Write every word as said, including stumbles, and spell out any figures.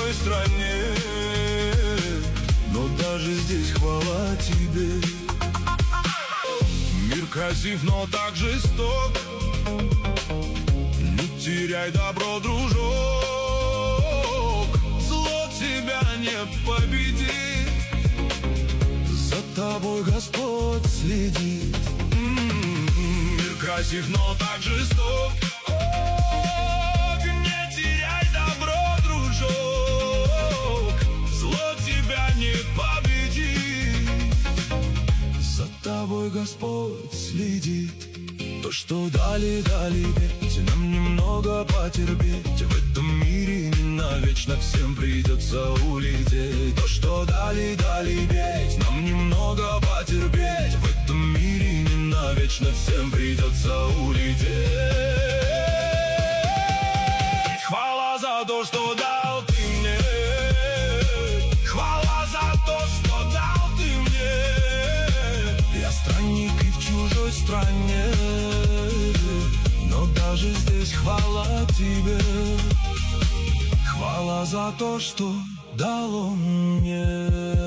чужой стране, но даже здесь хвала тебе. Мир красив, но так жесток, не теряй добро, дружок. Зло тебя не победит, за тобой Господь следит. М-м-м, мир красив, но так жесток, не теряй добро, дружок. Зло тебя не победит, за тобой Господь следит. То, что дали, дали ведь нам немного потерпеть. В этом мире не навечно, всем придется улететь. То, что дали, дали ведь нам немного потерпеть. В этом мире не навечно, всем придется улететь. Хвала за то, что дал ты мне, хвала за то, что дал ты мне. Я странник и в чужой стране, но даже здесь хвала тебе. Хвала за то, что дал он мне.